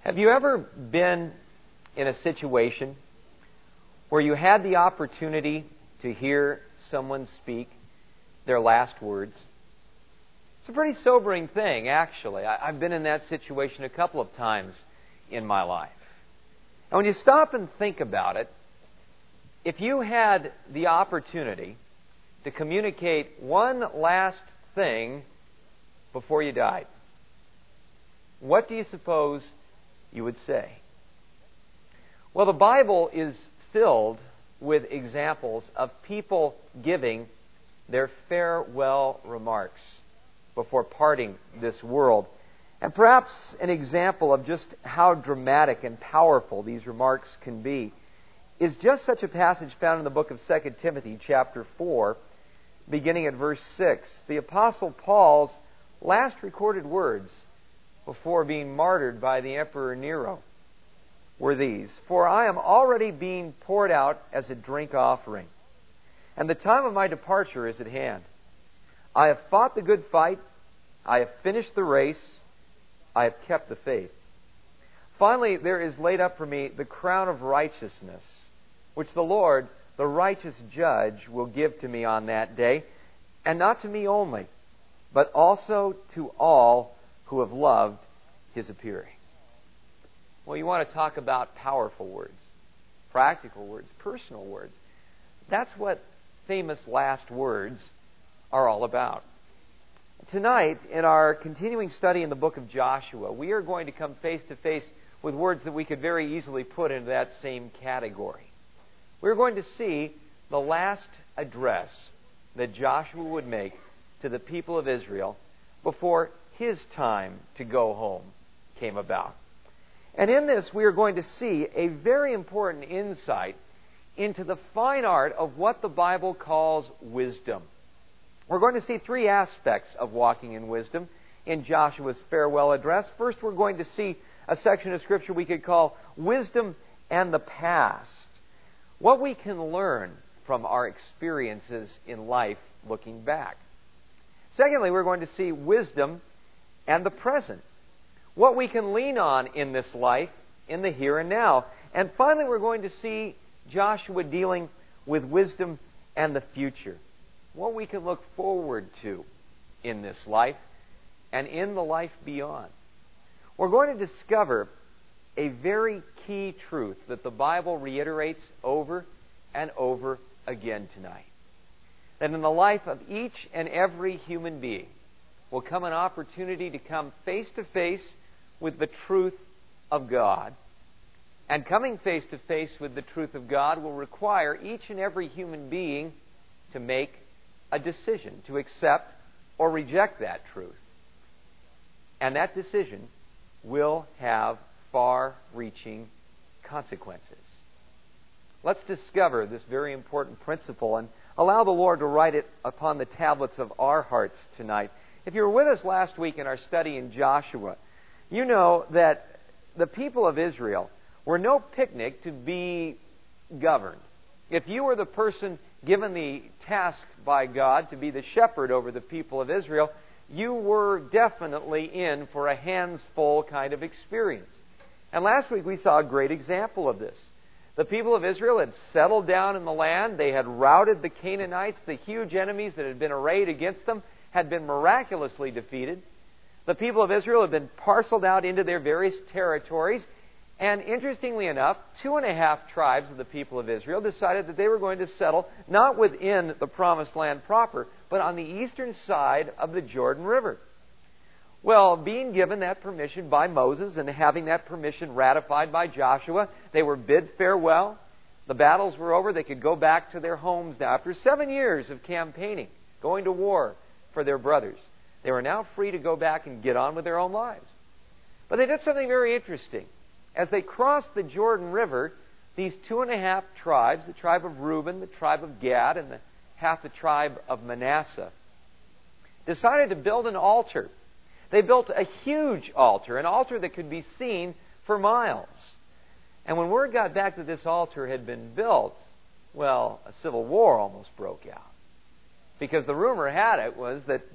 Have you ever been in a situation where you had the opportunity to hear someone speak their last words? It's a pretty sobering thing, actually. I've been in that situation a couple of times in my life. And when you stop and think about it, if you had the opportunity to communicate one last thing before you died, what do you suppose you would say? Well, the Bible is filled with examples of people giving their farewell remarks before parting this world. And perhaps an example of just how dramatic and powerful these remarks can be is just such a passage found in the book of 2 Timothy chapter 4, beginning at verse 6. The Apostle Paul's last recorded words before being martyred by the Emperor Nero were these: "For I am already being poured out as a drink offering, and the time of my departure is at hand. I have fought the good fight, I have finished the race, I have kept the faith. Finally, there is laid up for me the crown of righteousness, which the Lord, the righteous judge, will give to me on that day, and not to me only, but also to all who have loved His appearing." Well, you want to talk about powerful words, practical words, personal words. That's what famous last words are all about. Tonight, in our continuing study in the book of Joshua, we are going to come face to face with words that we could very easily put into that same category. We're going to see the last address that Joshua would make to the people of Israel before his time to go home came about. And in this, we are going to see a very important insight into the fine art of what the Bible calls wisdom. We're going to see three aspects of walking in wisdom in Joshua's farewell address. First, we're going to see a section of Scripture we could call Wisdom and the Past. What we can learn from our experiences in life looking back. Secondly, we're going to see wisdom and the present. What we can lean on in this life, in the here and now. And finally, we're going to see Joshua dealing with wisdom and the future. What we can look forward to in this life and in the life beyond. We're going to discover a very key truth that the Bible reiterates over and over again tonight. That in the life of each and every human being will come an opportunity to come face to face with the truth of God. And coming face to face with the truth of God will require each and every human being to make a decision to accept or reject that truth. And that decision will have far-reaching consequences. Let's discover this very important principle and allow the Lord to write it upon the tablets of our hearts tonight. If you were with us last week in our study in Joshua, you know that the people of Israel were no picnic to be governed. If you were the person given the task by God to be the shepherd over the people of Israel, you were definitely in for a hands-full kind of experience. And last week we saw a great example of this. The people of Israel had settled down in the land. They had routed the Canaanites. The huge enemies that had been arrayed against them had been miraculously defeated. The people of Israel had been parceled out into their various territories. And interestingly enough, 2.5 tribes of the people of Israel decided that they were going to settle not within the Promised Land proper, but on the eastern side of the Jordan River. Well, being given that permission by Moses and having that permission ratified by Joshua, they were bid farewell. The battles were over. They could go back to their homes now. After 7 years of campaigning, going to war for their brothers, they were now free to go back and get on with their own lives. But they did something very interesting. As they crossed the Jordan River, these 2.5 tribes, the tribe of Reuben, the tribe of Gad, and half the tribe of Manasseh, decided to build an altar. They built a huge altar, an altar that could be seen for miles. And when word got back that this altar had been built, well, a civil war almost broke out. Because the rumor had it was that these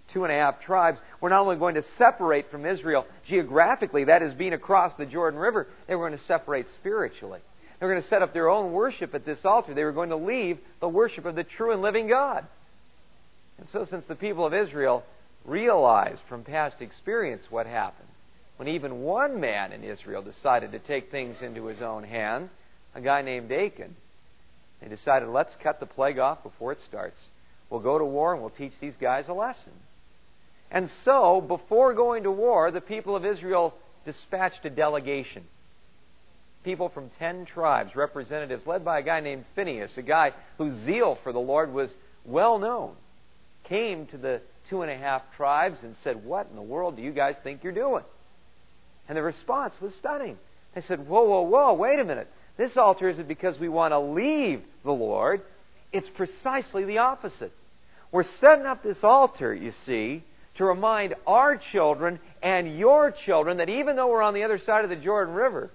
2.5 tribes were not only going to separate from Israel geographically, that is, being across the Jordan River, they were going to separate spiritually. They were going to set up their own worship at this altar. They were going to leave the worship of the true and living God. And so since the people of Israel realized from past experience what happened, when even one man in Israel decided to take things into his own hands, a guy named Achan, they decided, let's cut the plague off before it starts. We'll go to war and we'll teach these guys a lesson. And so, before going to war, the people of Israel dispatched a delegation. People from 10 tribes, representatives led by a guy named Phinehas, a guy whose zeal for the Lord was well known, came to the 2.5 tribes and said, what in the world do you guys think you're doing? And the response was stunning. They said, whoa, whoa, whoa, wait a minute. This altar isn't because we want to leave the Lord. It's precisely the opposite. We're setting up this altar, you see, to remind our children and your children that even though we're on the other side of the Jordan River,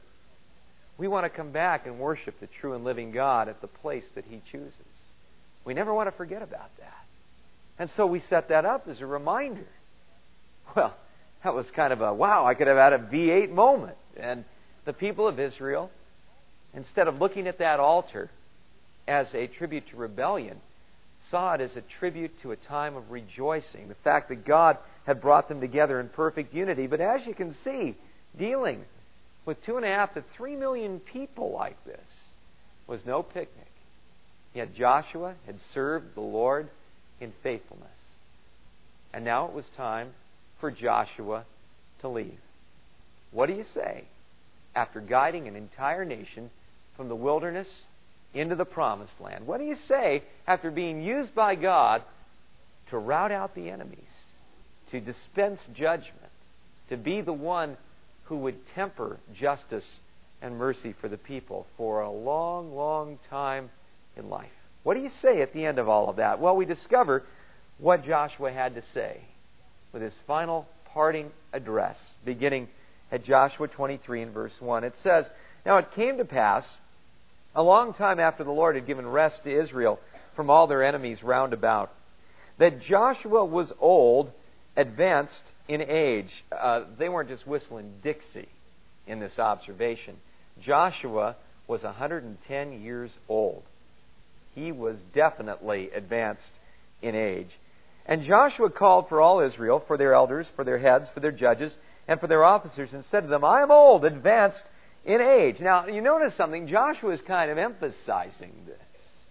we want to come back and worship the true and living God at the place that He chooses. We never want to forget about that. And so we set that up as a reminder. Well, that was kind of a, wow, I could have had a V8 moment. And the people of Israel, instead of looking at that altar as a tribute to rebellion, saw it as a tribute to a time of rejoicing. The fact that God had brought them together in perfect unity. But as you can see, dealing with 2.5 to 3 million people like this was no picnic. Yet Joshua had served the Lord in faithfulness. And now it was time for Joshua to leave. What do you say after guiding an entire nation from the wilderness into the promised land? What do you say after being used by God to rout out the enemies, to dispense judgment, to be the one who would temper justice and mercy for the people for a long, long time in life? What do you say at the end of all of that? Well, we discover what Joshua had to say with his final parting address, beginning at Joshua 23 and verse 1. It says, "Now it came to pass, a long time after the Lord had given rest to Israel from all their enemies round about, that Joshua was old, advanced in age." They weren't just whistling Dixie in this observation. Joshua was 110 years old. He was definitely advanced in age. "And Joshua called for all Israel, for their elders, for their heads, for their judges, and for their officers, and said to them, I am old, advanced in age." Now, you notice something. Joshua is kind of emphasizing this.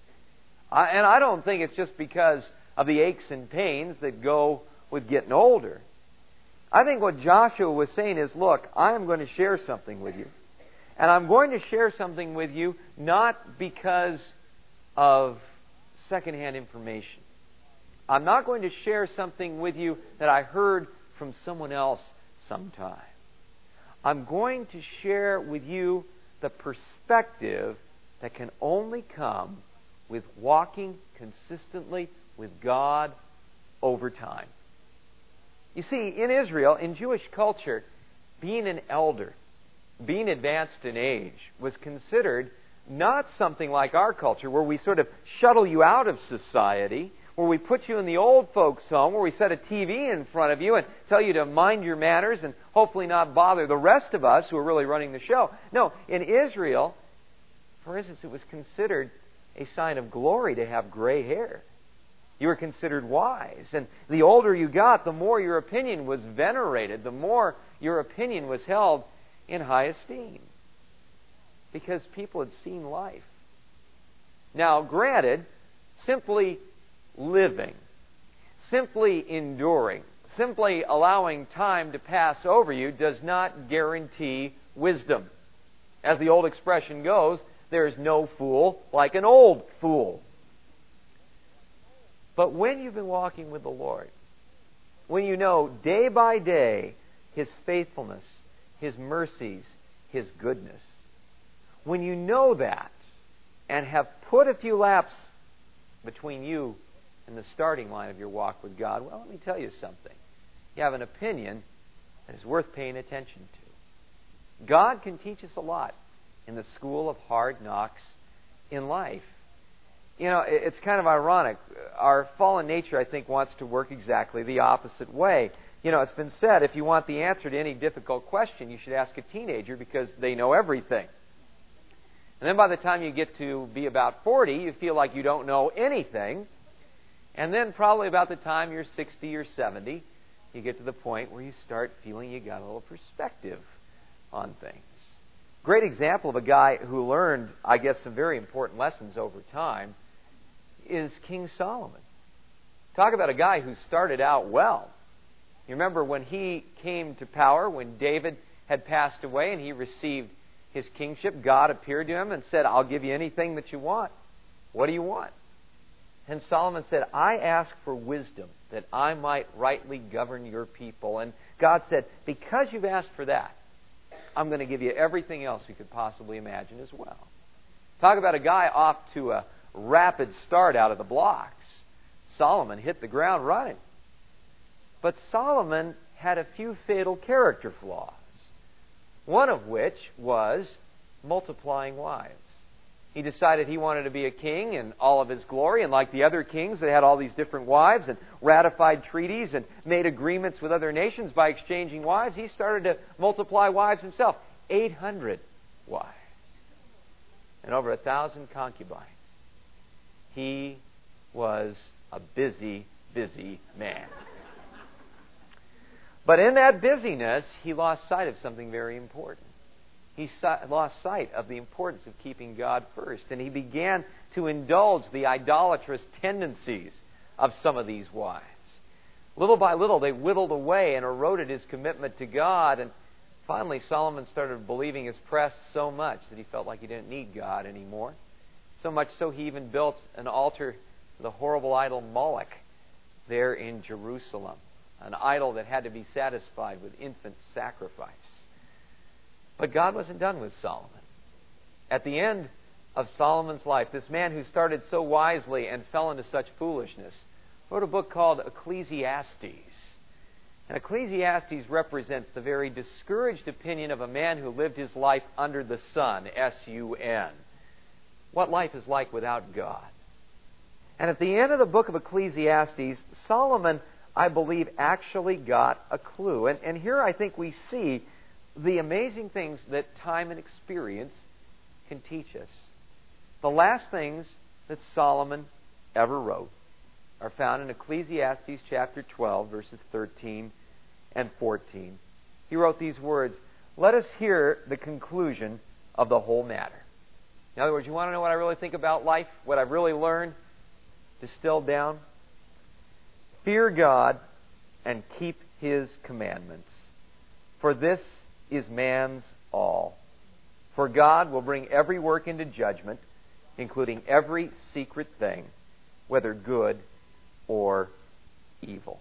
And I don't think it's just because of the aches and pains that go with getting older. I think what Joshua was saying is, look, I am going to share something with you. And I'm going to share something with you not because of secondhand information. I'm not going to share something with you that I heard from someone else sometime. I'm going to share with you the perspective that can only come with walking consistently with God over time. You see, in Israel, in Jewish culture, being an elder, being advanced in age, was considered not something like our culture where we sort of shuttle you out of society, where we put you in the old folks' home, where we set a TV in front of you and tell you to mind your manners and hopefully not bother the rest of us who are really running the show. No, in Israel, for instance, it was considered a sign of glory to have gray hair. You were considered wise. And the older you got, the more your opinion was venerated, the more your opinion was held in high esteem. Because people had seen life. Now, granted, simply living, simply enduring, simply allowing time to pass over you does not guarantee wisdom. As the old expression goes, there is no fool like an old fool. But when you've been walking with the Lord, when you know day by day His faithfulness, His mercies, His goodness, when you know that and have put a few laps between you and the starting line of your walk with God, well, let me tell you something. You have an opinion that is worth paying attention to. God can teach us a lot in the school of hard knocks in life. it's kind of ironic. Our fallen nature, I think, wants to work exactly the opposite way. It's been said, if you want the answer to any difficult question, you should ask a teenager because they know everything. And then by the time you get to be about 40, you feel like you don't know anything. And then probably about the time you're 60 or 70, you get to the point where you start feeling you got a little perspective on things. Great example of a guy who learned, I guess, some very important lessons over time is King Solomon. Talk about a guy who started out well. You remember when he came to power, when David had passed away and he received his kingship, God appeared to him and said, I'll give you anything that you want. What do you want? And Solomon said, I ask for wisdom that I might rightly govern your people. And God said, because you've asked for that, I'm going to give you everything else you could possibly imagine as well. Talk about a guy off to a rapid start out of the blocks. Solomon hit the ground running. But Solomon had a few fatal character flaws, one of which was multiplying wives. He decided he wanted to be a king in all of his glory, and like the other kings that had all these different wives and ratified treaties and made agreements with other nations by exchanging wives, he started to multiply wives himself. 800 wives and over 1,000 concubines. He was a busy, busy man. But in that busyness, he lost sight of something very important. He lost sight of the importance of keeping God first. And he began to indulge the idolatrous tendencies of some of these wives. Little by little, they whittled away and eroded his commitment to God. And finally, Solomon started believing his press so much that he felt like he didn't need God anymore. So much so he even built an altar to the horrible idol Moloch there in Jerusalem. An idol that had to be satisfied with infant sacrifice. But God wasn't done with Solomon. At the end of Solomon's life, this man who started so wisely and fell into such foolishness wrote a book called Ecclesiastes. And Ecclesiastes represents the very discouraged opinion of a man who lived his life under the sun, S-U-N. What life is like without God. And at the end of the book of Ecclesiastes, Solomon, I believe, actually got a clue. And here I think we see the amazing things that time and experience can teach us. The last things that Solomon ever wrote are found in Ecclesiastes chapter 12, verses 13 and 14. He wrote these words, "Let us hear the conclusion of the whole matter." In other words, you want to know what I really think about life? What I've really learned? Distilled down? Fear God and keep His commandments, for this is man's all. For God will bring every work into judgment, including every secret thing, whether good or evil.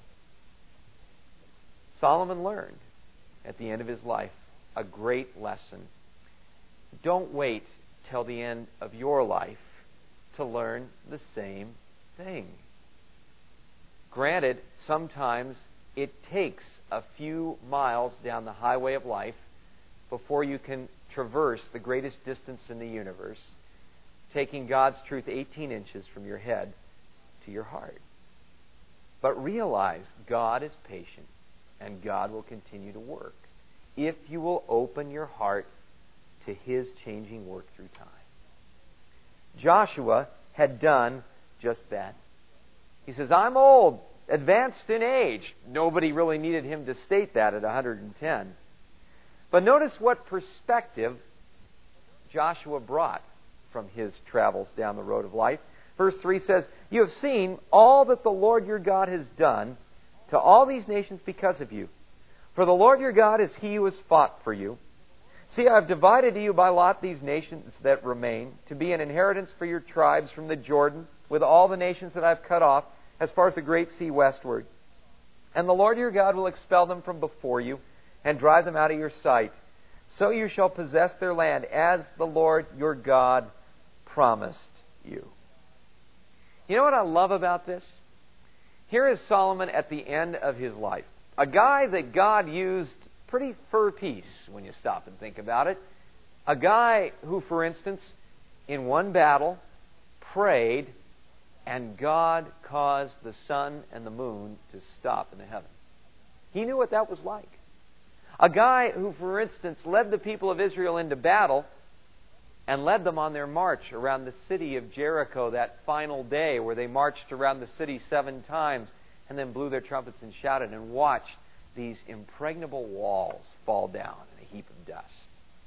Solomon learned at the end of his life a great lesson. Don't wait till the end of your life to learn the same thing. Granted, sometimes it takes a few miles down the highway of life before you can traverse the greatest distance in the universe, taking God's truth 18 inches from your head to your heart. But realize God is patient and God will continue to work if you will open your heart to His changing work through time. Joshua had done just that. He says, I'm old, advanced in age. Nobody really needed him to state that at 110. But notice what perspective Joshua brought from his travels down the road of life. Verse 3 says, "You have seen all that the Lord your God has done to all these nations because of you. For the Lord your God is He who has fought for you. See, I have divided to you by lot these nations that remain, to be an inheritance for your tribes from the Jordan, with all the nations that I have cut off, as far as the great sea westward. And the Lord your God will expel them from before you, and drive them out of your sight. So you shall possess their land, as the Lord your God promised you." You know what I love about this? Here is Solomon at the end of his life. A guy that God used pretty for a piece when you stop and think about it. A guy who, for instance, in one battle prayed and God caused the sun and the moon to stop in the heaven. He knew what that was like. A guy who, for instance, led the people of Israel into battle and led them on their march around the city of Jericho that final day where they marched around the city 7 times and then blew their trumpets and shouted and watched these impregnable walls fall down in a heap of dust.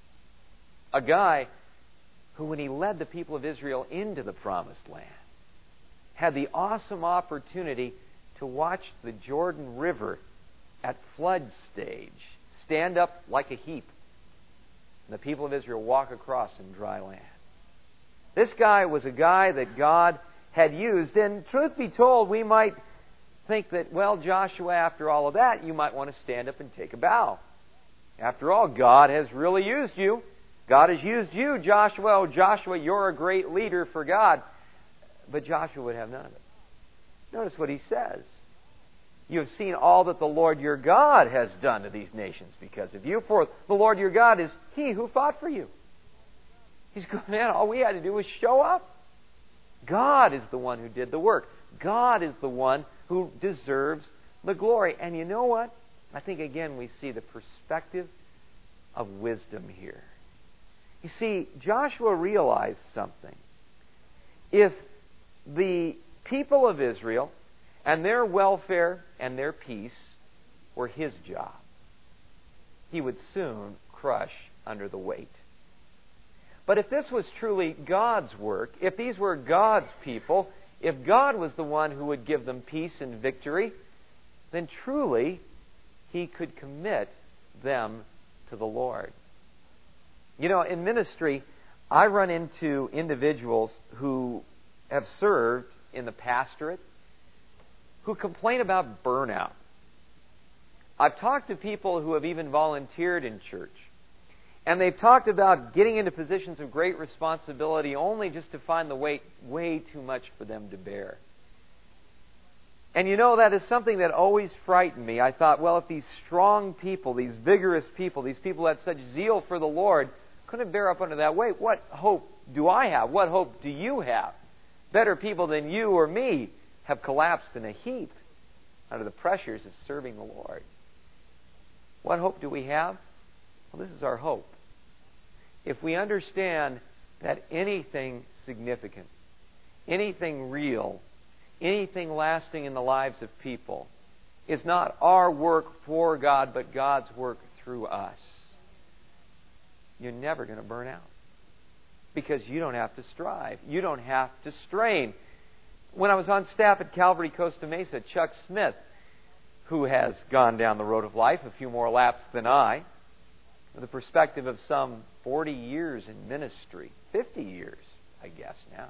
A guy who, when he led the people of Israel into the Promised Land, had the awesome opportunity to watch the Jordan River at flood stage stand up like a heap, and the people of Israel walk across in dry land. This guy was a guy that God had used, and truth be told, we might think that, well, Joshua, after all of that, you might want to stand up and take a bow. After all, God has really used you. God has used you, Joshua. Oh, Joshua, you're a great leader for God. But Joshua would have none of it. Notice what he says. You have seen all that the Lord your God has done to these nations because of you. For the Lord your God is He who fought for you. He's going, man, all we had to do was show up. God is the one who did the work. God is the one who deserves the glory. And you know what? I think, again, we see the perspective of wisdom here. You see, Joshua realized something. If the people of Israel and their welfare and their peace were his job, he would soon crush under the weight. But if this was truly God's work, if these were God's people, if God was the one who would give them peace and victory, then truly He could commit them to the Lord. You know, in ministry, I run into individuals who have served in the pastorate who complain about burnout. I've talked to people who have even volunteered in church, and they've talked about getting into positions of great responsibility only just to find the weight way too much for them to bear. And you know, that is something that always frightened me. I thought, well, if these strong people, these vigorous people, these people that had such zeal for the Lord couldn't bear up under that weight, what hope do I have? What hope do you have? Better people than you or me have collapsed in a heap under the pressures of serving the Lord. What hope do we have? Well, this is our hope. If we understand that anything significant, anything real, anything lasting in the lives of people is not our work for God, but God's work through us, you're never going to burn out. Because you don't have to strive. You don't have to strain. When I was on staff at Calvary Costa Mesa, Chuck Smith, who has gone down the road of life a few more laps than I, with a perspective of some 40 years in ministry, 50 years, I guess now,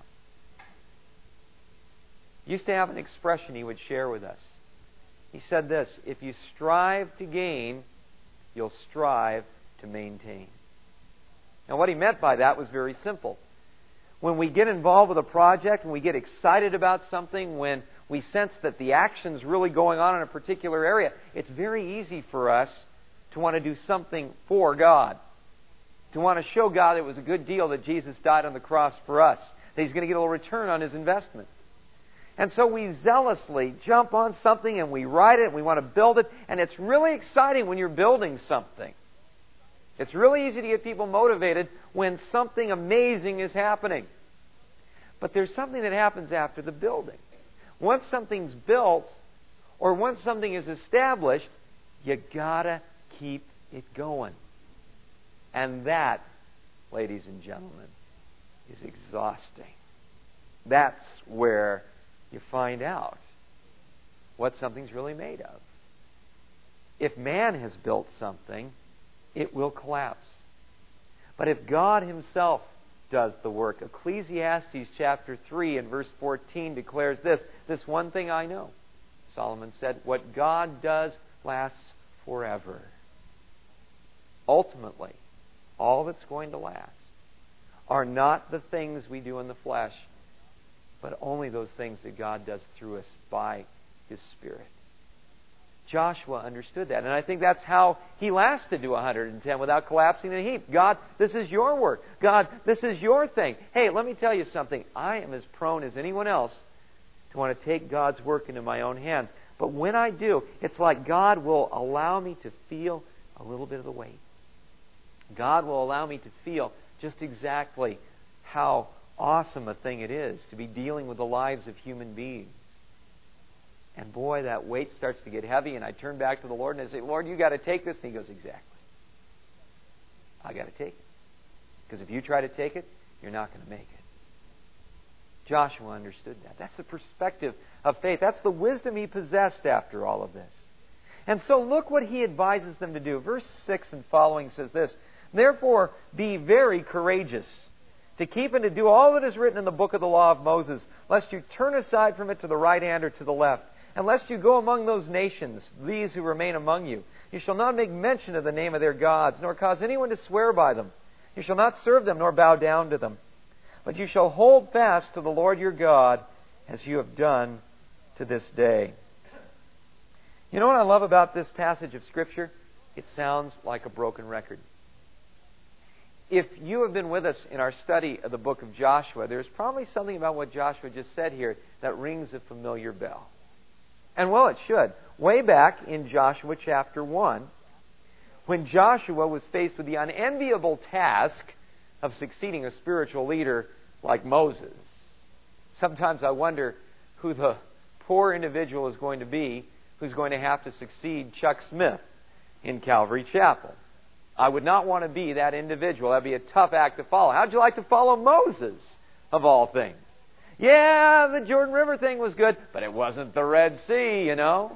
used to have an expression he would share with us. He said this: if you strive to gain, you'll strive to maintain. Now, what he meant by that was very simple. When we get involved with a project, when we get excited about something, when we sense that the action's really going on in a particular area, it's very easy for us to want to do something for God. To want to show God it was a good deal that Jesus died on the cross for us. That He's going to get a little return on His investment. And so we zealously jump on something and we write it and we want to build it. And it's really exciting when you're building something. It's really easy to get people motivated when something amazing is happening. But there's something that happens after the building. Once something's built, or once something is established, you gotta keep it going. And that, ladies and gentlemen, is exhausting. That's where you find out what something's really made of. If man has built something, it will collapse. But if God Himself does the work, Ecclesiastes chapter 3 and verse 14 declares this one thing I know. Solomon said, what God does lasts forever. Ultimately, all that's going to last are not the things we do in the flesh, but only those things that God does through us by His Spirit. Joshua understood that. And I think that's how he lasted to 110 without collapsing in a heap. God, this is your work. God, this is your thing. Hey, let me tell you something. I am as prone as anyone else to want to take God's work into my own hands. But when I do, it's like God will allow me to feel a little bit of the weight. God will allow me to feel just exactly how awesome a thing it is to be dealing with the lives of human beings. And boy, that weight starts to get heavy, and I turn back to the Lord and I say, Lord, you got to take this. And He goes, exactly. I got to take it. Because if you try to take it, you're not going to make it. Joshua understood that. That's the perspective of faith. That's the wisdom he possessed after all of this. And so look what he advises them to do. Verse 6 and following says this, therefore be very courageous, to keep and to do all that is written in the book of the law of Moses, lest you turn aside from it to the right hand or to the left, and lest you go among those nations, these who remain among you. You shall not make mention of the name of their gods, nor cause anyone to swear by them. You shall not serve them, nor bow down to them. But you shall hold fast to the Lord your God, as you have done to this day. You know what I love about this passage of Scripture? It sounds like a broken record. If you have been with us in our study of the book of Joshua, there's probably something about what Joshua just said here that rings a familiar bell. And well, it should. Way back in Joshua chapter 1, when Joshua was faced with the unenviable task of succeeding a spiritual leader like Moses. Sometimes I wonder who the poor individual is going to be who's going to have to succeed Chuck Smith in Calvary Chapel. I would not want to be that individual. That'd be a tough act to follow. How'd you like to follow Moses, of all things? Yeah, the Jordan River thing was good, but it wasn't the Red Sea, you know.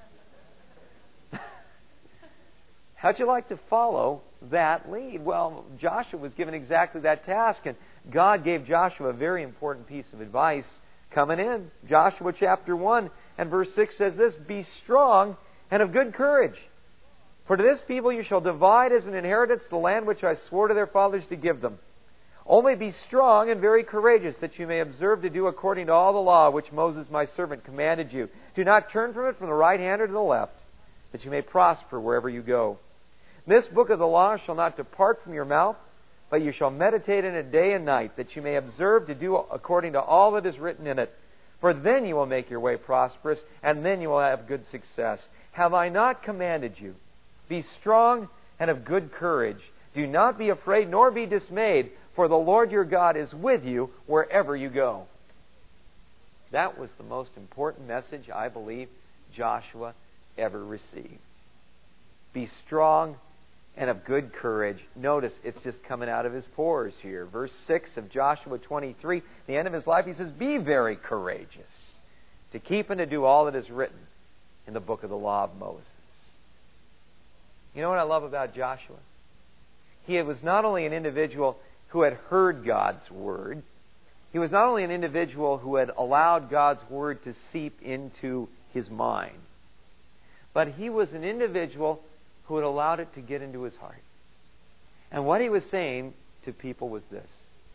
How'd you like to follow that lead? Well, Joshua was given exactly that task, and God gave Joshua a very important piece of advice coming in. Joshua chapter 1 and verse 6 says this, be strong and of good courage. For to this people you shall divide as an inheritance the land which I swore to their fathers to give them. Only be strong and very courageous, that you may observe to do according to all the law which Moses my servant commanded you. Do not turn from it from the right hand or to the left, that you may prosper wherever you go. This book of the law shall not depart from your mouth, but you shall meditate in it day and night, that you may observe to do according to all that is written in it. For then you will make your way prosperous, and then you will have good success. Have I not commanded you? Be strong and of good courage. Do not be afraid nor be dismayed, for the Lord your God is with you wherever you go. That was the most important message I believe Joshua ever received. Be strong and of good courage. Notice it's just coming out of his pores here. Verse 6 of Joshua 23, the end of his life, he says, be very courageous, to keep and to do all that is written in the book of the law of Moses. You know what I love about Joshua? He was not only an individual who had heard God's Word, he was not only an individual who had allowed God's Word to seep into his mind, but he was an individual who had allowed it to get into his heart. And what he was saying to people was this,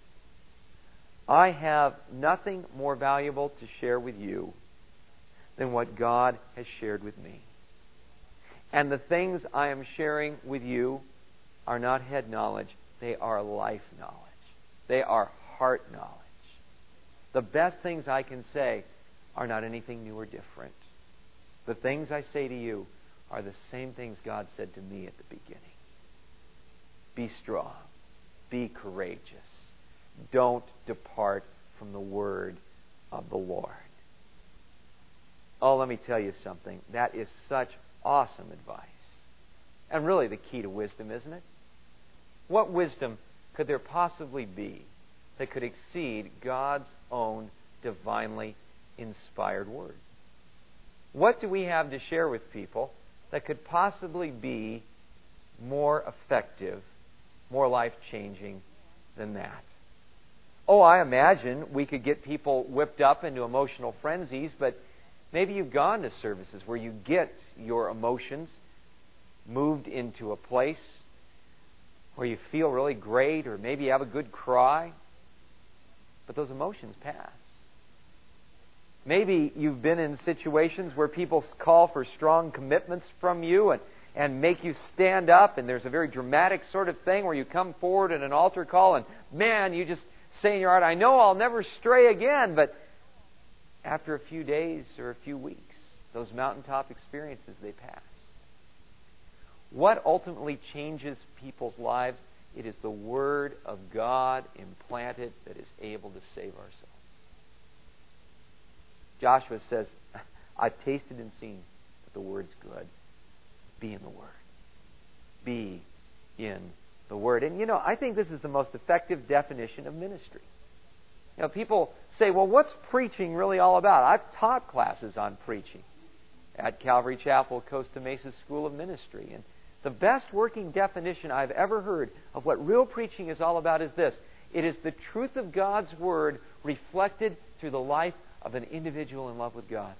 I have nothing more valuable to share with you than what God has shared with me. And the things I am sharing with you are not head knowledge, they are life knowledge. They are heart knowledge. The best things I can say are not anything new or different. The things I say to you are the same things God said to me at the beginning. Be strong. Be courageous. Don't depart from the word of the Lord. Oh, let me tell you something. That is such awesome advice. And really the key to wisdom, isn't it? What wisdom could there possibly be that could exceed God's own divinely inspired word? What do we have to share with people that could possibly be more effective, more life-changing than that? Oh, I imagine we could get people whipped up into emotional frenzies, but maybe you've gone to services where you get your emotions moved into a place where you feel really great, or maybe you have a good cry, but those emotions pass. Maybe you've been in situations where people call for strong commitments from you and make you stand up, and there's a very dramatic sort of thing where you come forward in an altar call and, man, you just say in your heart, I know I'll never stray again, but after a few days or a few weeks, those mountaintop experiences, they pass. What ultimately changes people's lives? It is the Word of God implanted that is able to save our soul. Joshua says, I've tasted and seen that the Word's good. Be in the Word. Be in the Word. And I think this is the most effective definition of ministry. People say, well, what's preaching really all about? I've taught classes on preaching at Calvary Chapel, Costa Mesa School of Ministry. And the best working definition I've ever heard of what real preaching is all about is this. It is the truth of God's Word reflected through the life of an individual in love with God.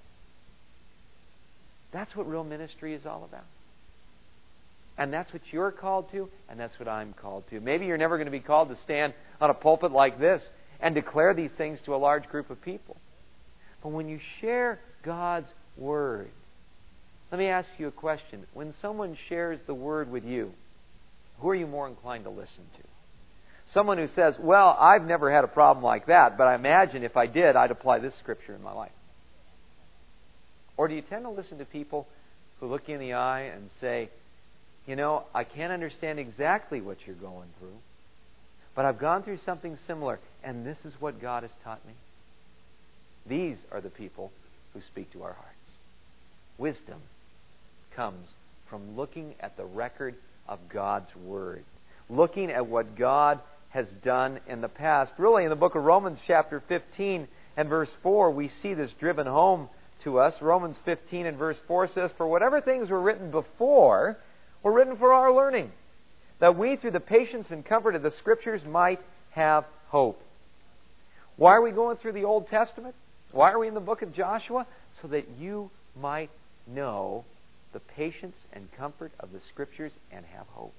That's what real ministry is all about. And that's what you're called to, and that's what I'm called to. Maybe you're never going to be called to stand on a pulpit like this and declare these things to a large group of people. But when you share God's Word, let me ask you a question. When someone shares the Word with you, who are you more inclined to listen to? Someone who says, well, I've never had a problem like that, but I imagine if I did, I'd apply this scripture in my life. Or do you tend to listen to people who look you in the eye and say, I can't understand exactly what you're going through, but I've gone through something similar, and this is what God has taught me? These are the people who speak to our hearts. Wisdom comes from looking at the record of God's Word, looking at what God has done in the past. Really, in the book of Romans chapter 15 and verse 4, we see this driven home to us. Romans 15 and verse 4 says, for whatever things were written before were written for our learning, that we through the patience and comfort of the Scriptures might have hope. Why are we going through the Old Testament? Why are we in the book of Joshua? So that you might know the patience and comfort of the Scriptures and have hope.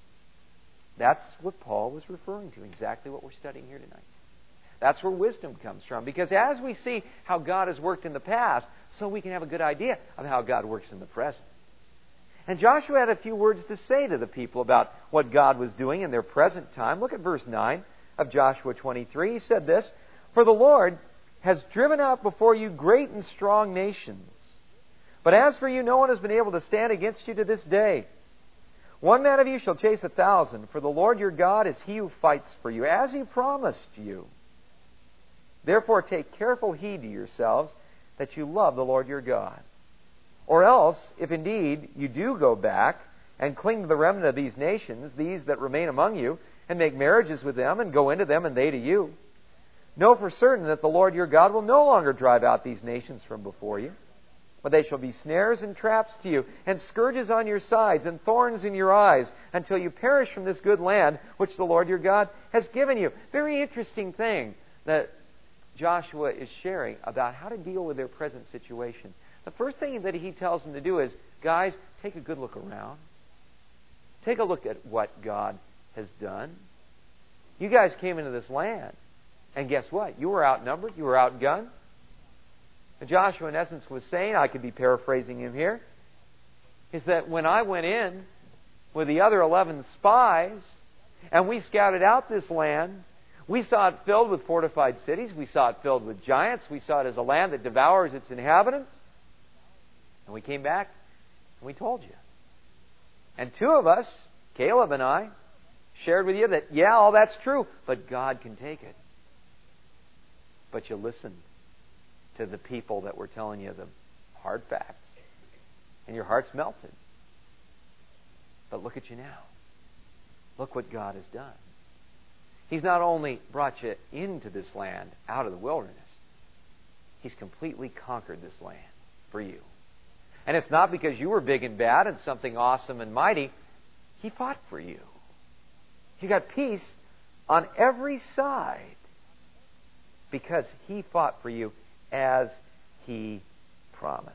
That's what Paul was referring to, exactly what we're studying here tonight. That's where wisdom comes from. Because as we see how God has worked in the past, so we can have a good idea of how God works in the present. And Joshua had a few words to say to the people about what God was doing in their present time. Look at verse 9 of Joshua 23. He said this, for the Lord has driven out before you great and strong nations. But as for you, no one has been able to stand against you to this day. One man of you shall chase 1,000, for the Lord your God is He who fights for you, as He promised you. Therefore take careful heed to yourselves that you love the Lord your God. Or else, if indeed you do go back and cling to the remnant of these nations, these that remain among you, and make marriages with them, and go into them, and they to you, know for certain that the Lord your God will no longer drive out these nations from before you, but they shall be snares and traps to you, and scourges on your sides, and thorns in your eyes, until you perish from this good land which the Lord your God has given you. Very interesting thing that Joshua is sharing about how to deal with their present situation. The first thing that he tells them to do is, guys, take a good look around. Take a look at what God has done. You guys came into this land, and guess what? You were outnumbered. You were outgunned. And Joshua, in essence, was saying, I could be paraphrasing him here, is that when I went in with the other 11 spies, and we scouted out this land, we saw it filled with fortified cities. We saw it filled with giants. We saw it as a land that devours its inhabitants. And we came back and we told you. And two of us, Caleb and I, shared with you that, yeah, all that's true, but God can take it. But you listened to the people that were telling you the hard facts. And your hearts melted. But look at you now. Look what God has done. He's not only brought you into this land out of the wilderness, He's completely conquered this land for you. And it's not because you were big and bad and something awesome and mighty. He fought for you. You got peace on every side because He fought for you as He promised.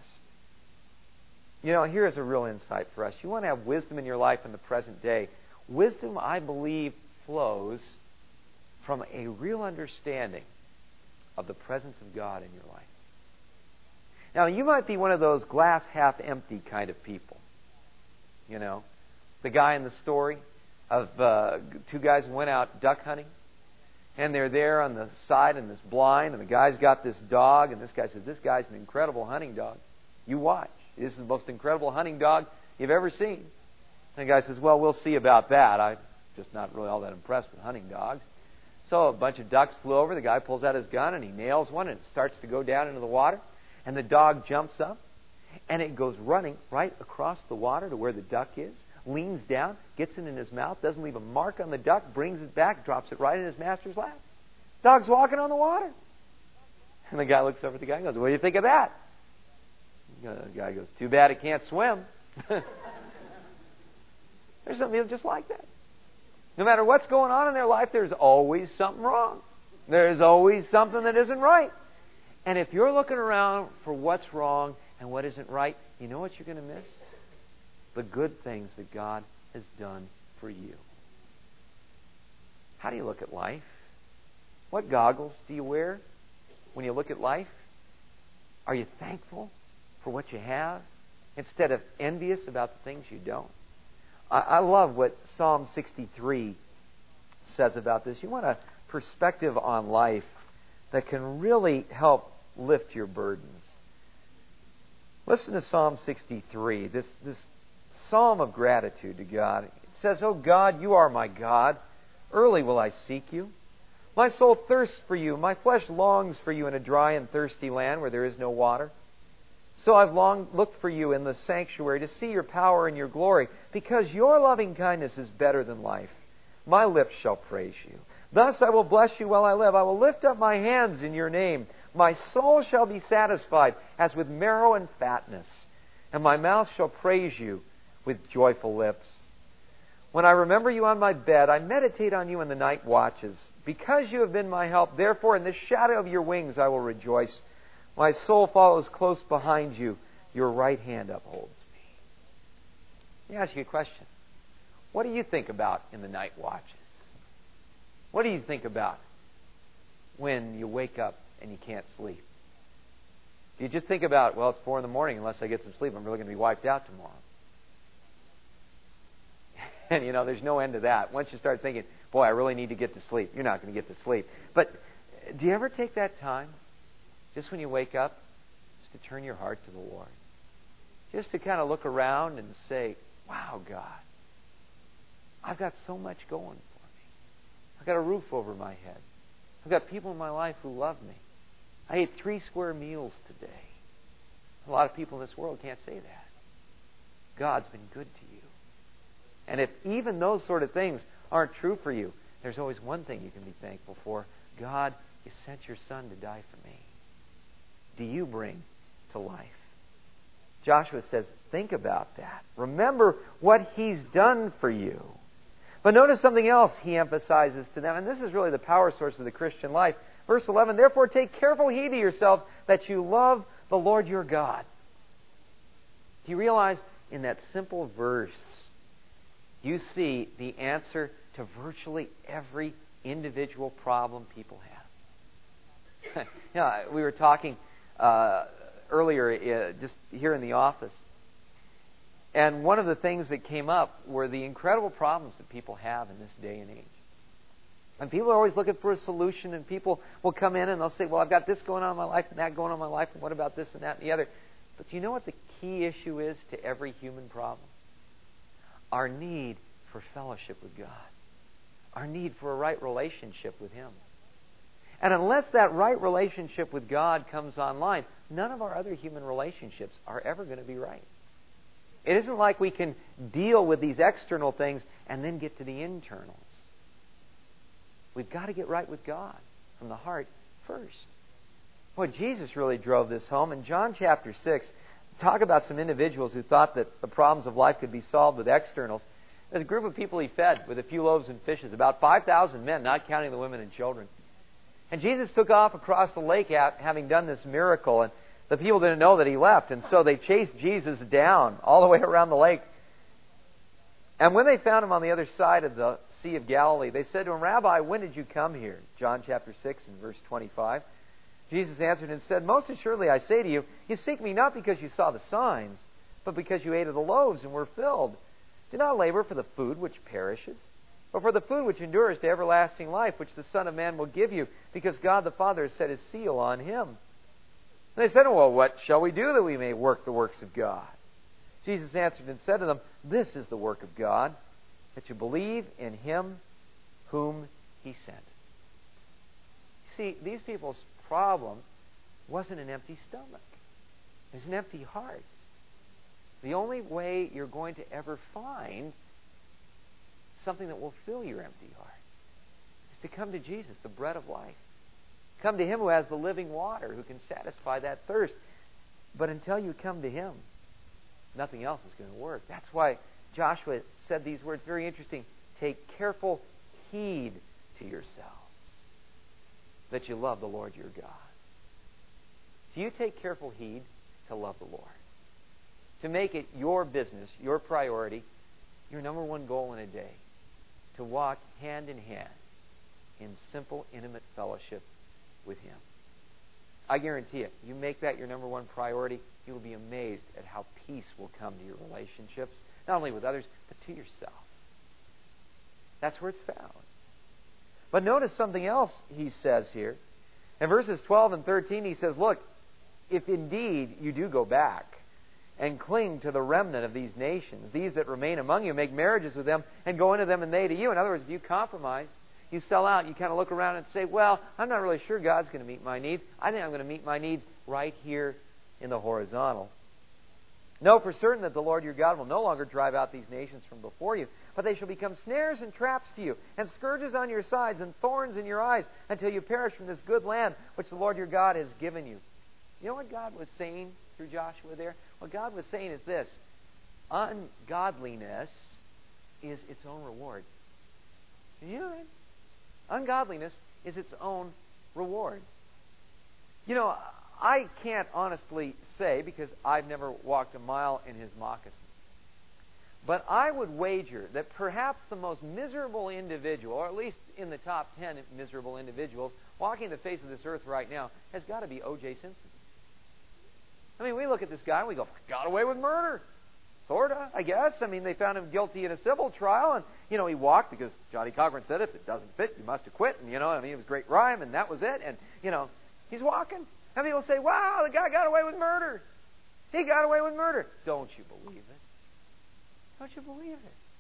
Here's a real insight for us. You want to have wisdom in your life in the present day. Wisdom, I believe, flows from a real understanding of the presence of God in your life. Now, you might be one of those glass half empty kind of people. The guy in the story of two guys who went out duck hunting. And they're there on the side in this blind, and the guy's got this dog, and this guy says, this guy's an incredible hunting dog. You watch. This is the most incredible hunting dog you've ever seen. And the guy says, well, we'll see about that. I'm just not really all that impressed with hunting dogs. So a bunch of ducks flew over. The guy pulls out his gun, and he nails one, and it starts to go down into the water. And the dog jumps up, and it goes running right across the water to where the duck is, leans down, gets it in his mouth, doesn't leave a mark on the duck, brings it back, drops it right in his master's lap. Dog's walking on the water. And the guy looks over at the guy and goes, what do you think of that? The guy goes, too bad it can't swim. There's some people just like that. No matter what's going on in their life, there's always something wrong. There's always something that isn't right. And if you're looking around for what's wrong and what isn't right, you know what you're going to miss? The good things that God has done for you. How do you look at life? What goggles do you wear when you look at life? Are you thankful for what you have instead of envious about the things you don't? I love what Psalm 63 says about this. You want a perspective on life that can really help lift your burdens. Listen to Psalm 63, this psalm of gratitude to God. It says, "O God, you are my God. Early will I seek you. My soul thirsts for you. My flesh longs for you in a dry and thirsty land where there is no water. So I've long looked for you in the sanctuary to see your power and your glory, because your loving kindness is better than life. My lips shall praise you. Thus I will bless you while I live. I will lift up my hands in your name. My soul shall be satisfied as with marrow and fatness, and my mouth shall praise you with joyful lips. When I remember you on my bed, I meditate on you in the night watches. Because you have been my help, therefore in the shadow of your wings I will rejoice. My soul follows close behind you. Your right hand upholds me." Let me ask you a question. What do you think about in the night watches? What do you think about when you wake up and you can't sleep? Do you just think about, well, it's 4 in the morning, unless I get some sleep, I'm really going to be wiped out tomorrow? And, there's no end to that. Once you start thinking, boy, I really need to get to sleep, you're not going to get to sleep. But do you ever take that time, just when you wake up, just to turn your heart to the Lord? Just to kind of look around and say, wow, God, I've got so much going for me. I've got a roof over my head. I've got people in my life who love me. I ate 3 square meals today. A lot of people in this world can't say that. God's been good to you. And if even those sort of things aren't true for you, there's always one thing you can be thankful for. God, you sent your Son to die for me. Do you bring to life? Joshua says, think about that. Remember what He's done for you. But notice something else He emphasizes to them, and this is really the power source of the Christian life. Verse 11, "Therefore take careful heed to yourselves that you love the Lord your God." Do you realize in that simple verse, you see the answer to virtually every individual problem people have? We were talking earlier just here in the office. And one of the things that came up were the incredible problems that people have in this day and age. And people are always looking for a solution, and people will come in and they'll say, well, I've got this going on in my life and that going on in my life, and what about this and that and the other? But do you know what the key issue is to every human problem? Our need for fellowship with God. Our need for a right relationship with Him. And unless that right relationship with God comes online, none of our other human relationships are ever going to be right. It isn't like we can deal with these external things and then get to the internals. We've got to get right with God from the heart first. Boy, Jesus really drove this home. In John chapter 6, talk about some individuals who thought that the problems of life could be solved with externals. There's a group of people He fed with a few loaves and fishes, about 5,000 men, not counting the women and children. And Jesus took off across the lake having done this miracle, and the people didn't know that He left, and so they chased Jesus down all the way around the lake. And when they found Him on the other side of the Sea of Galilee, they said to Him, "Rabbi, when did you come here?" John chapter 6 and verse 25. Jesus answered and said, "Most assuredly I say to you, you seek me not because you saw the signs, but because you ate of the loaves and were filled. Do not labor for the food which perishes, But for the food which endures to everlasting life, which the Son of Man will give you, because God the Father has set His seal on Him. And they said, well, what shall we do that we may work the works of God? Jesus answered and said to them, this is the work of God, that you believe in Him whom He sent. See, these people's problem wasn't an empty stomach. It was an empty heart. The only way you're going to ever find something that will fill your empty heart is to come to Jesus, the bread of life. Come to Him who has the living water, who can satisfy that thirst. But until you come to Him, nothing else is going to work. That's why Joshua said these words, very interesting. Take careful heed to yourselves that you love the Lord your God. Do you take careful heed to love the Lord? To make it your business, your priority, your number one goal in a day, to walk hand in hand in simple, intimate fellowship with Him. I guarantee it, you make that your number one priority, you will be amazed at how peace will come to your relationships, not only with others, but to yourself. That's where it's found. But notice something else he says here. In verses 12 and 13, he says, look, if indeed you do go back and cling to the remnant of these nations, these that remain among you, make marriages with them and go into them and they to you. In other words, if you compromise, you sell out, you kind of look around and say, well, I'm not really sure God's going to meet my needs. I think I'm going to meet my needs right here in the horizontal. Know for certain that the Lord your God will no longer drive out these nations from before you, but they shall become snares and traps to you, and scourges on your sides, and thorns in your eyes, until you perish from this good land which the Lord your God has given you. You know what God was saying through Joshua there? What God was saying is this: ungodliness is its own reward. Did you know that? Ungodliness is its own reward. You know, I can't honestly say, because I've never walked a mile in His moccasins, but I would wager that perhaps the most miserable individual, or at least in the top 10 miserable individuals walking the face of this earth right now, has got to be O.J. Simpson. I mean, we look at this guy and we go, got away with murder. Sorta, I guess. I mean, they found him guilty in a civil trial, and, he walked because Johnny Cochran said, if it doesn't fit, you must have quit. And, it was a great rhyme, and that was it. And, he's walking. And people say, wow, the guy got away with murder. He got away with murder. Don't you believe it? Don't you believe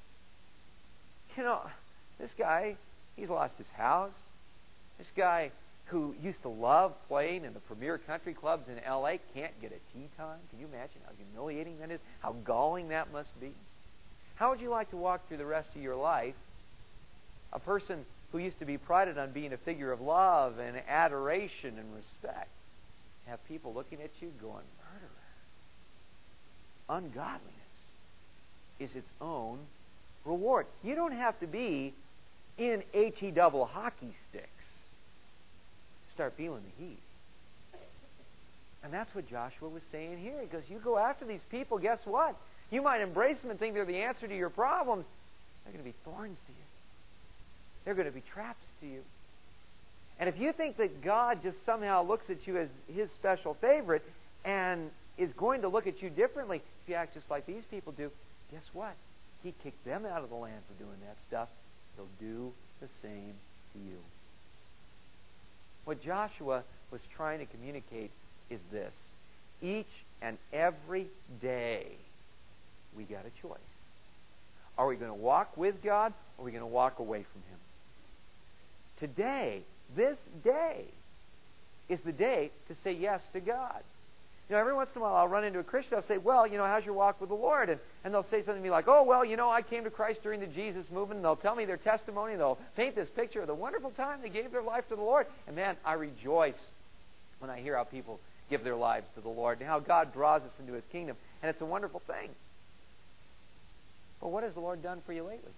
it? This guy, he's lost his house. This guy who used to love playing in the premier country clubs in L.A. can't get a tee time. Can you imagine how humiliating that is? How galling that must be? How would you like to walk through the rest of your life, a person who used to be prided on being a figure of love and adoration and respect, have people looking at you going, murderer? Ungodliness is its own reward. You don't have to be in HE double hockey sticks to start feeling the heat. And that's what Joshua was saying here. He goes, you go after these people, guess what? You might embrace them and think they're the answer to your problems. They're going to be thorns to you. They're going to be traps to you. And if you think that God just somehow looks at you as His special favorite and is going to look at you differently if you act just like these people do, guess what? He kicked them out of the land for doing that stuff. He'll do the same to you. What Joshua was trying to communicate is this: each and every day we got a choice. Are we going to walk with God, or are we going to walk away from Him? Today, this day, is the day to say yes to God. Every once in a while I'll run into a Christian, I'll say, well, how's your walk with the Lord? And they'll say something to me like, oh, well, I came to Christ during the Jesus movement, and they'll tell me their testimony, and they'll paint this picture of the wonderful time they gave their life to the Lord. And man, I rejoice when I hear how people give their lives to the Lord and how God draws us into His kingdom. And it's a wonderful thing. But what has the Lord done for you lately?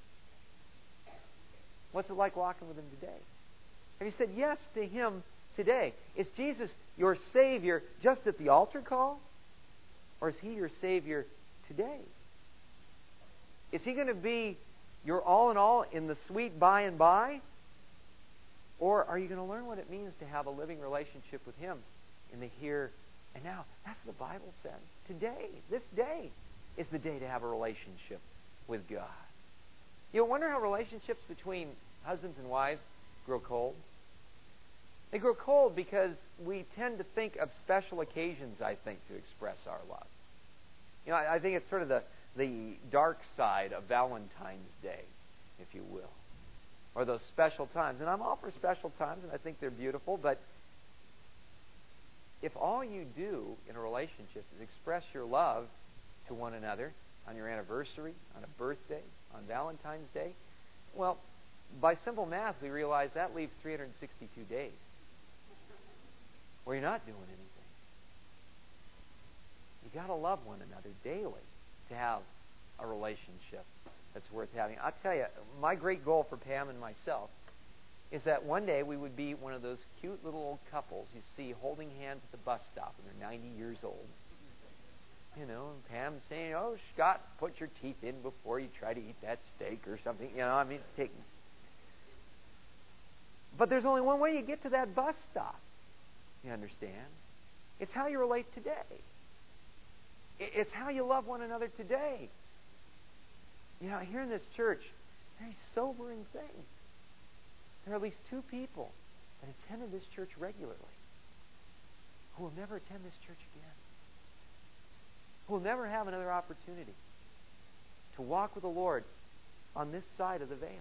What's it like walking with Him today? Have you said yes to Him today? Is Jesus your Savior just at the altar call? Or is He your Savior today? Is He going to be your all in all in the sweet by and by? Or are you going to learn what it means to have a living relationship with Him in the here and now? That's what the Bible says. Today, this day, is the day to have a relationship with God. You wonder how relationships between husbands and wives grow cold? They grow cold because we tend to think of special occasions, I think, to express our love. I think it's sort of the dark side of Valentine's Day, if you will, or those special times. And I'm all for special times, and I think they're beautiful, but if all you do in a relationship is express your love to one another on your anniversary, on a birthday, on Valentine's Day, well, by simple math, we realize that leaves 362 days where you're not doing anything. You got to love one another daily to have a relationship that's worth having. I'll tell you, my great goal for Pam and myself is that one day we would be one of those cute little old couples you see holding hands at the bus stop when they're 90 years old. And Pam saying, "Oh, Scott, put your teeth in before you try to eat that steak," or something. But there's only one way you get to that bus stop. You understand? It's how you relate today. It's how you love one another today. Here in this church, very sobering thing. There are at least 2 people that attended this church regularly who will never attend this church again. Who will never have another opportunity to walk with the Lord on this side of the veil.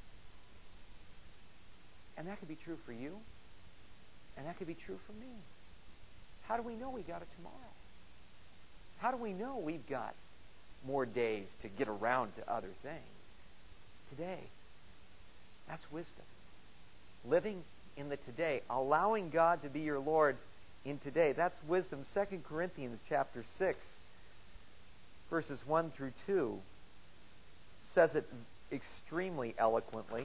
And that could be true for you, and that could be true for me. How do we know we got it tomorrow? How do we know we've got more days to get around to other things? Today. That's wisdom. Living in the today. Allowing God to be your Lord in today. That's wisdom. 2 Corinthians chapter 6, verses 1 through 2, says it extremely eloquently.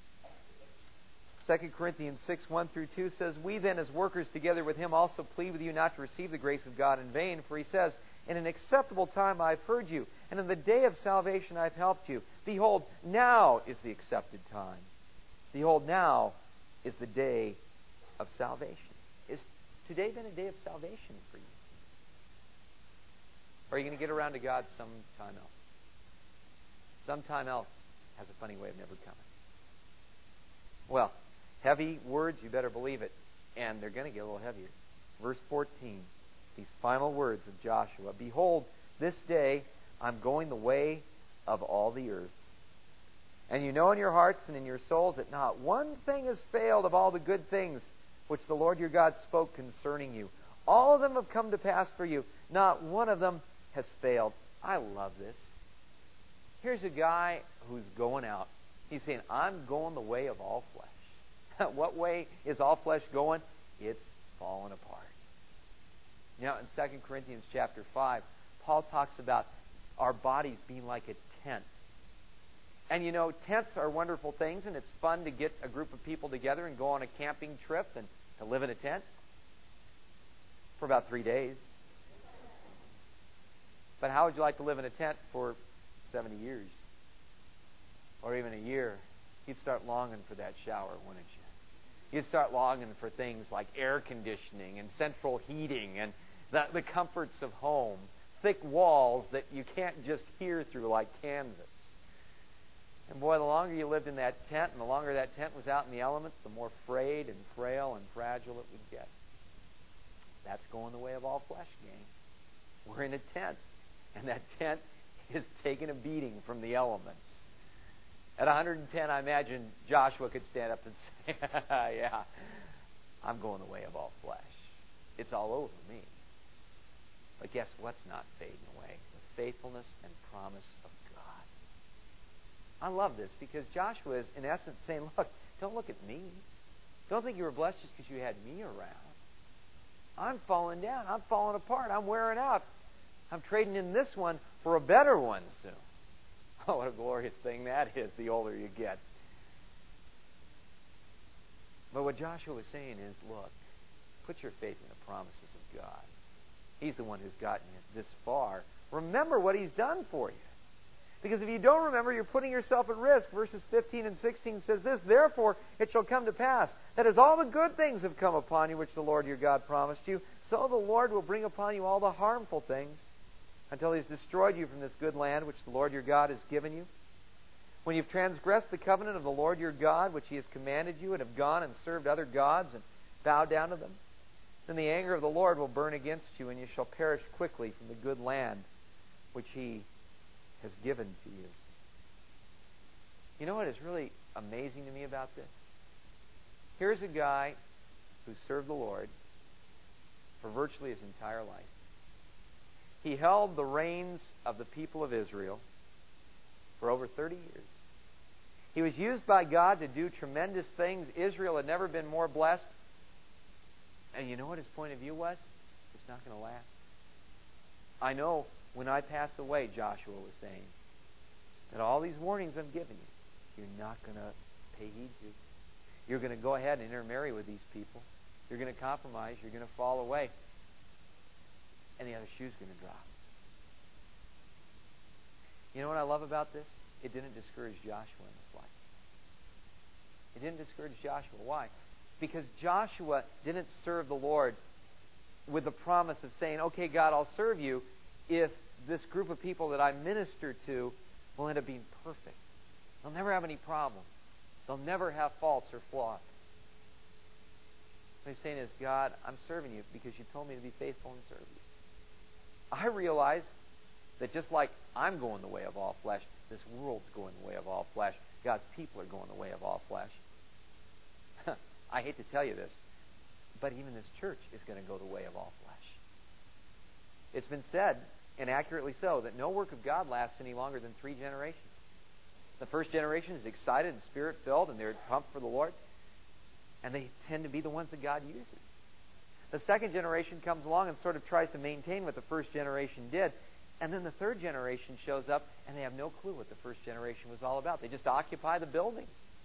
2 Corinthians 6, 1 through 2 says, "We then as workers together with him also plead with you not to receive the grace of God in vain. For he says, in an acceptable time I have heard you, and in the day of salvation I have helped you. Behold, now is the accepted time. Behold, now is the day of salvation." Is today been a day of salvation for you? Or are you going to get around to God sometime else? Sometime else has a funny way of never coming. Well, heavy words, you better believe it. And they're going to get a little heavier. Verse 14, these final words of Joshua. "Behold, this day I'm going the way of all the earth. And you know in your hearts and in your souls that not one thing has failed of all the good things which the Lord your God spoke concerning you. All of them have come to pass for you. Not one of them has failed." I love this. Here's a guy who's going out. He's saying, "I'm going the way of all flesh." What way is all flesh going? It's falling apart. Now, in 2 Corinthians chapter 5, Paul talks about our bodies being like a tent. And tents are wonderful things, and it's fun to get a group of people together and go on a camping trip and to live in a tent for about 3 days. But how would you like to live in a tent for 70 years? Or even a year? You'd start longing for that shower, wouldn't you? You'd start longing for things like air conditioning and central heating and the comforts of home. Thick walls that you can't just hear through like canvas. And boy, the longer you lived in that tent and the longer that tent was out in the elements, the more frayed and frail and fragile it would get. That's going the way of all flesh, gang. We're in a tent. And that tent is taking a beating from the elements. At 110, I imagine Joshua could stand up and say, "Yeah, I'm going the way of all flesh. It's all over me." But guess what's not fading away? The faithfulness and promise of God. I love this because Joshua is, in essence, saying, "Look, don't look at me. Don't think you were blessed just because you had me around. I'm falling down. I'm falling apart. I'm wearing out. I'm trading in this one for a better one soon." Oh, what a glorious thing that is the older you get. But what Joshua was saying is, look, put your faith in the promises of God. He's the one who's gotten you this far. Remember what He's done for you. Because if you don't remember, you're putting yourself at risk. Verses 15 and 16 says this, "Therefore it shall come to pass, that as all the good things have come upon you, which the Lord your God promised you, so the Lord will bring upon you all the harmful things, until He has destroyed you from this good land which the Lord your God has given you. When you've transgressed the covenant of the Lord your God, which He has commanded you, and have gone and served other gods and bowed down to them, then the anger of the Lord will burn against you, and you shall perish quickly from the good land which He has given to you. You know what is really amazing to me about this? Here's a guy who served the Lord for virtually his entire life. He held the reins of the people of Israel for over 30 years. He was used by God to do tremendous things. Israel had never been more blessed. And you know what his point of view was? It's not going to last. I know when I pass away, Joshua was saying, that all these warnings I'm giving you, you're not going to pay heed to. You're going to go ahead and intermarry with these people. You're going to compromise. You're going to fall away. And the other shoe's going to drop. You know what I love about this? It didn't discourage Joshua in the slightest. It didn't discourage Joshua. Why? Because Joshua didn't serve the Lord with the promise of saying, okay, God, I'll serve you if this group of people that I minister to will end up being perfect. They'll never have any problems. They'll never have faults or flaws. What he's saying is, God, I'm serving you because you told me to be faithful and serve you. I realize that just like I'm going the way of all flesh, this world's going the way of all flesh. God's people are going the way of all flesh. I hate to tell you this, but even this church is going to go the way of all flesh. It's been said, and accurately so, that no work of God lasts any longer than 3 generations. The first generation is excited and Spirit-filled, and they're pumped for the Lord, and they tend to be the ones that God uses. The second generation comes along and sort of tries to maintain what the first generation did, and then the third generation shows up, and they have no clue what the first generation was all about. They just occupy the buildings.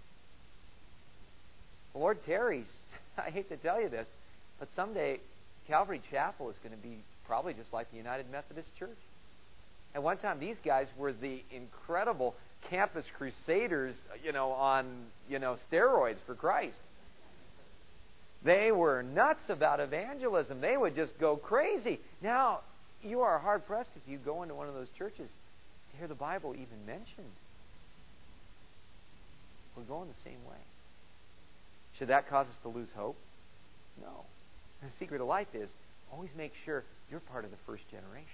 The Lord tarries. I hate to tell you this, but someday Calvary Chapel is going to be probably just like the United Methodist Church. At one time, these guys were the incredible campus crusaders, on steroids for Christ. They were nuts about evangelism. They would just go crazy. Now, you are hard-pressed if you go into one of those churches to hear the Bible even mentioned. We're going the same way. Should that cause us to lose hope? No. The secret of life is always make sure you're part of the first generation.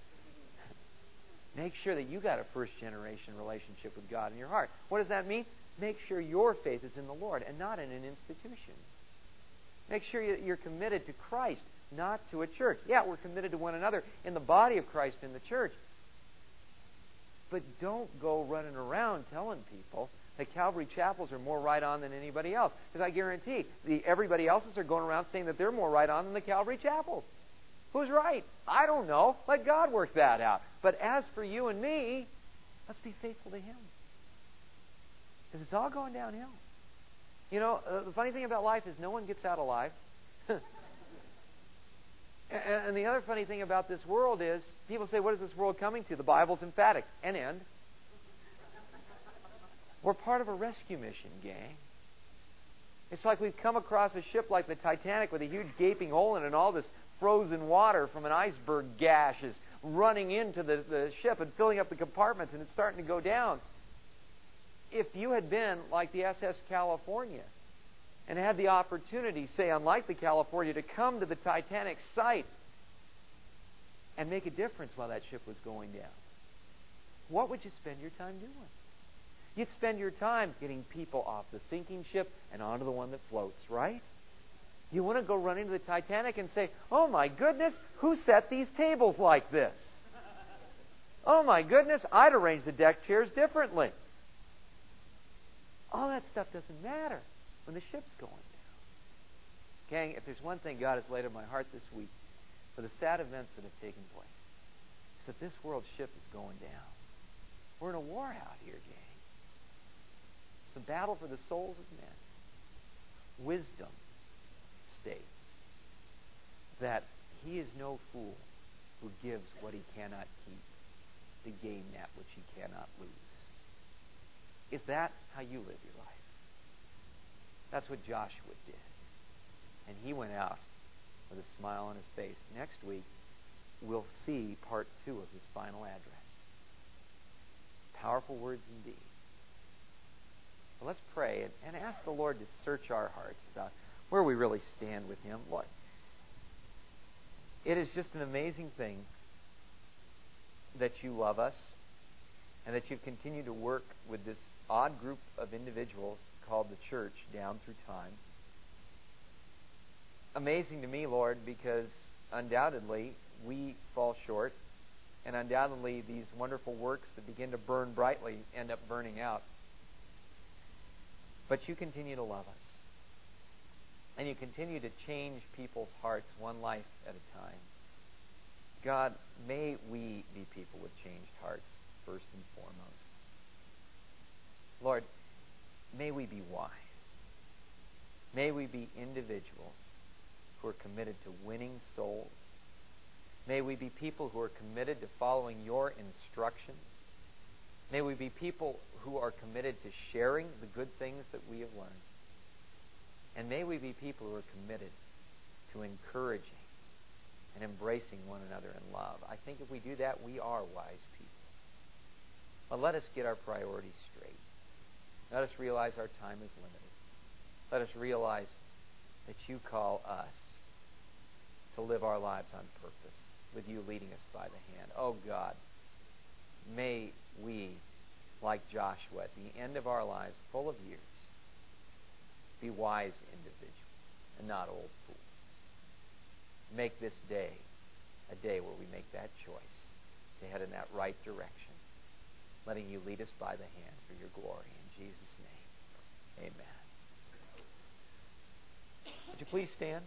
Make sure that you got a first-generation relationship with God in your heart. What does that mean? Make sure your faith is in the Lord and not in an institution. Make sure you're committed to Christ, not to a church. Yeah, we're committed to one another in the body of Christ in the church. But don't go running around telling people that Calvary Chapels are more right on than anybody else. Because I guarantee everybody else's are going around saying that they're more right on than the Calvary Chapels. Who's right? I don't know. Let God work that out. But as for you and me, let's be faithful to Him. Because it's all going downhill. The funny thing about life is no one gets out alive. And the other funny thing about this world is, people say, what is this world coming to? The Bible's emphatic. An end. We're part of a rescue mission, gang. It's like we've come across a ship like the Titanic with a huge gaping hole in it, and all this frozen water from an iceberg gash is running into the ship and filling up the compartments, and it's starting to go down. If you had been like the SS California and had the opportunity, say, unlike the California, to come to the Titanic site and make a difference while that ship was going down, what would you spend your time doing? You'd spend your time getting people off the sinking ship and onto the one that floats, right? You want to go run into the Titanic and say, oh my goodness, who set these tables like this? Oh my goodness, I'd arrange the deck chairs differently. All that stuff doesn't matter when the ship's going down. Gang, if there's one thing God has laid on my heart this week for the sad events that have taken place, it's that this world ship is going down. We're in a war out here, gang. It's a battle for the souls of men. Wisdom states that he is no fool who gives what he cannot keep to gain that which he cannot lose. Is that how you live your life? That's what Joshua did. And he went out with a smile on his face. Next week, we'll see part 2 of his final address. Powerful words indeed. But let's pray and ask the Lord to search our hearts about where we really stand with Him. Lord, it is just an amazing thing that you love us and that you've continued to work with this odd group of individuals called the church down through time. Amazing to me, Lord, because undoubtedly we fall short, and undoubtedly these wonderful works that begin to burn brightly end up burning out. But you continue to love us. And you continue to change people's hearts one life at a time. God, may we be people with changed hearts, first and foremost. Lord, may we be wise. May we be individuals who are committed to winning souls. May we be people who are committed to following your instructions. May we be people who are committed to sharing the good things that we have learned. And may we be people who are committed to encouraging and embracing one another in love. I think if we do that, we are wise people. But let us get our priorities straight. Let us realize our time is limited. Let us realize that you call us to live our lives on purpose, with you leading us by the hand. Oh God, may we, like Joshua, at the end of our lives, full of years, be wise individuals and not old fools. Make this day a day where we make that choice to head in that right direction, letting you lead us by the hand for your glory. In Jesus' name, amen. Would you please stand?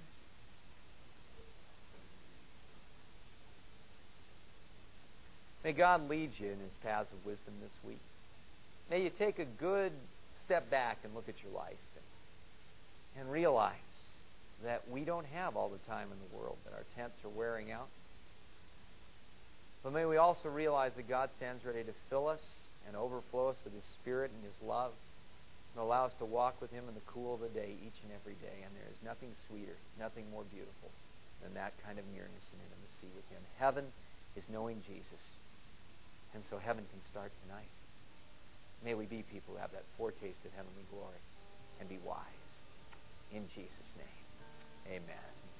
May God lead you in His paths of wisdom this week. May you take a good step back and look at your life and realize that we don't have all the time in the world, that our tents are wearing out. But may we also realize that God stands ready to fill us and overflow us with His Spirit and His love, and allow us to walk with Him in the cool of the day each and every day. And there is nothing sweeter, nothing more beautiful than that kind of nearness and intimacy with Him. Heaven is knowing Jesus. And so heaven can start tonight. May we be people who have that foretaste of heavenly glory and be wise. In Jesus' name, amen.